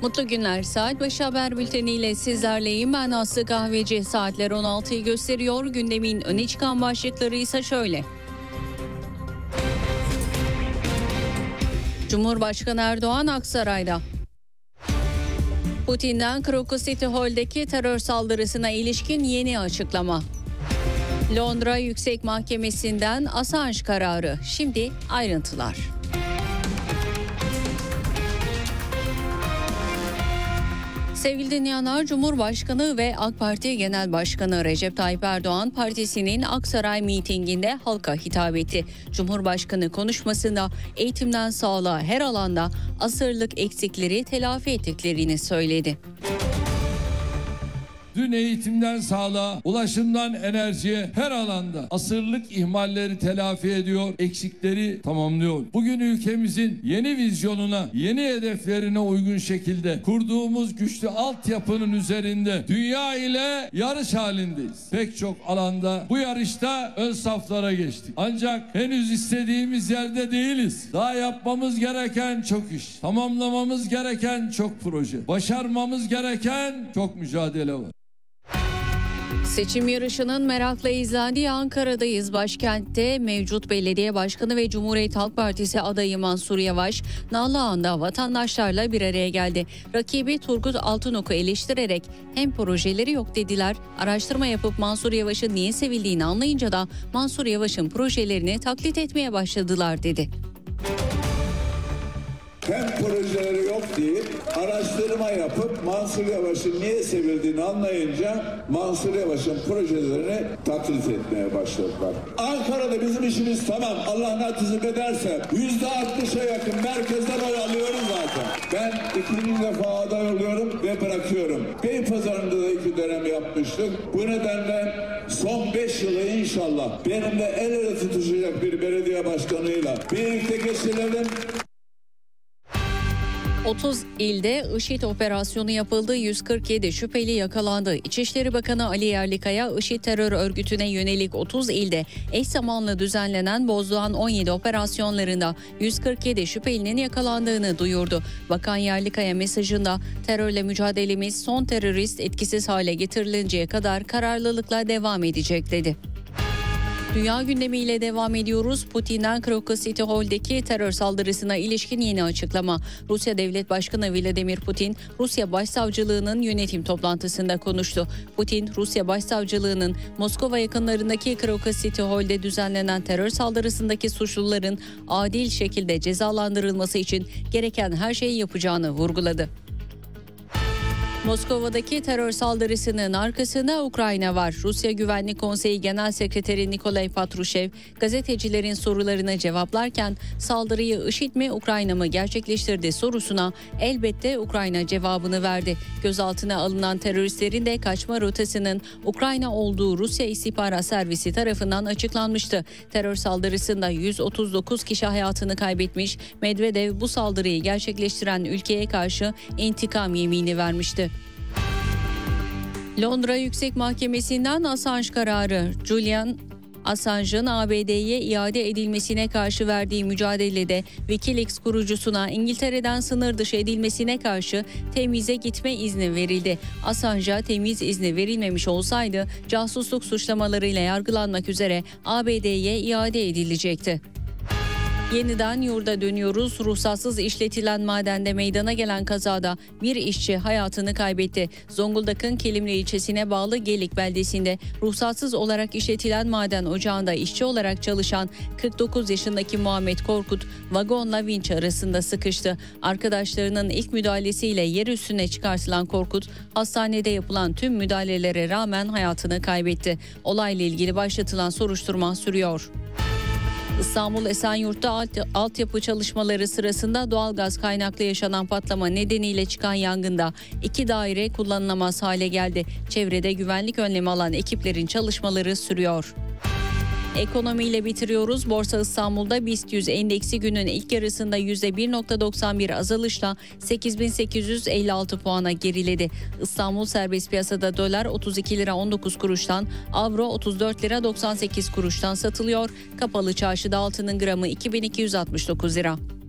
Mutlu günler. Saat başı haber bülteniyle sizlerleyim. Ben Aslı Kahveci. Saatler 16'yı gösteriyor. Gündemin öne çıkan başlıkları ise şöyle. Cumhurbaşkanı Erdoğan Aksaray'da. Putin'den Crocus City Hall'deki terör saldırısına ilişkin yeni açıklama. Londra Yüksek Mahkemesi'nden Assange kararı. Şimdi ayrıntılar. Sevgili dinleyenler, Cumhurbaşkanı ve AK Parti Genel Başkanı Recep Tayyip Erdoğan partisinin Aksaray mitinginde halka hitap etti. Cumhurbaşkanı konuşmasında eğitimden sağlığa her alanda asırlık eksikleri telafi ettiklerini söyledi. Dün eğitimden sağlığa, ulaşımdan enerjiye her alanda asırlık ihmalleri telafi ediyor, eksikleri tamamlıyor. Bugün ülkemizin yeni vizyonuna, yeni hedeflerine uygun şekilde kurduğumuz güçlü altyapının üzerinde dünya ile yarış halindeyiz. Pek çok alanda bu yarışta ön saflara geçtik. Ancak henüz istediğimiz yerde değiliz. Daha yapmamız gereken çok iş, tamamlamamız gereken çok proje, başarmamız gereken çok mücadele var. Seçim yarışının merakla izlendiği Ankara'dayız. Başkentte mevcut belediye başkanı ve Cumhuriyet Halk Partisi adayı Mansur Yavaş, Nallıhan'da vatandaşlarla bir araya geldi. Rakibi Turgut Altınok'u eleştirerek hem projeleri yok dediler, araştırma yapıp Mansur Yavaş'ın niye sevildiğini anlayınca da Mansur Yavaş'ın projelerini taklit etmeye başladılar dedi. Hem projeleri yok deyip araştırma yapıp Mansur Yavaş'ın niye sevildiğini anlayınca Mansur Yavaş'ın projelerini taklit etmeye başladılar. Ankara'da bizim işimiz tamam. Allah nasip ederse %60'a yakın merkezden oy alıyoruz zaten. Ben ikinci defa aday oluyorum ve bırakıyorum. Beypazarı'nda da 2 dönem yapmıştık. Bu nedenle son 5 yılı inşallah benimle el ele tutuşacak bir belediye başkanıyla birlikte geçirelim. 30 ilde IŞİD operasyonu yapıldı, 147 şüpheli yakalandı. İçişleri Bakanı Ali Yerlikaya, IŞİD terör örgütüne yönelik 30 ilde eş zamanlı düzenlenen Bozdoğan 17 operasyonlarında 147 şüphelinin yakalandığını duyurdu. Bakan Yerlikaya mesajında terörle mücadelemiz son terörist etkisiz hale getirilinceye kadar kararlılıkla devam edecek dedi. Dünya gündemiyle devam ediyoruz. Putin'den Crocus City Hall'deki terör saldırısına ilişkin yeni açıklama. Rusya Devlet Başkanı Vladimir Putin, Rusya Başsavcılığı'nın yönetim toplantısında konuştu. Putin, Rusya Başsavcılığı'nın Moskova yakınlarındaki Crocus City Hall'de düzenlenen terör saldırısındaki suçluların adil şekilde cezalandırılması için gereken her şeyi yapacağını vurguladı. Moskova'daki terör saldırısının arkasında Ukrayna var. Rusya Güvenlik Konseyi Genel Sekreteri Nikolay Patrushev gazetecilerin sorularına cevaplarken saldırıyı IŞİD mi Ukrayna mı gerçekleştirdi sorusuna elbette Ukrayna cevabını verdi. Gözaltına alınan teröristlerin de kaçma rotasının Ukrayna olduğu Rusya İstihbarat Servisi tarafından açıklanmıştı. Terör saldırısında 139 kişi hayatını kaybetmiş. Medvedev bu saldırıyı gerçekleştiren ülkeye karşı intikam yemini vermişti. Londra Yüksek Mahkemesi'nden Assange kararı. Julian Assange'ın ABD'ye iade edilmesine karşı verdiği mücadelede Wikileaks kurucusuna İngiltere'den sınır dışı edilmesine karşı temize gitme izni verildi. Assange'a temiz izni verilmemiş olsaydı casusluk suçlamalarıyla yargılanmak üzere ABD'ye iade edilecekti. Yeniden yurda dönüyoruz. Ruhsatsız işletilen madende meydana gelen kazada bir işçi hayatını kaybetti. Zonguldak'ın Kilimli ilçesine bağlı Gelik beldesinde ruhsatsız olarak işletilen maden ocağında işçi olarak çalışan 49 yaşındaki Muhammed Korkut vagonla vinç arasında sıkıştı. Arkadaşlarının ilk müdahalesiyle yer üstüne çıkartılan Korkut hastanede yapılan tüm müdahalelere rağmen hayatını kaybetti. Olayla ilgili başlatılan soruşturma sürüyor. İstanbul Esenyurt'ta altyapı çalışmaları sırasında doğalgaz kaynaklı yaşanan patlama nedeniyle çıkan yangında 2 daire kullanılamaz hale geldi. Çevrede güvenlik önlemi alan ekiplerin çalışmaları sürüyor. Ekonomiyle bitiriyoruz. Borsa İstanbul'da BIST 100 endeksi günün ilk yarısında %1.91 azalışla 8.856 puana geriledi. İstanbul serbest piyasada dolar 32 lira 19 kuruştan, avro 34 lira 98 kuruştan satılıyor. Kapalı çarşıda altının gramı 2269 lira.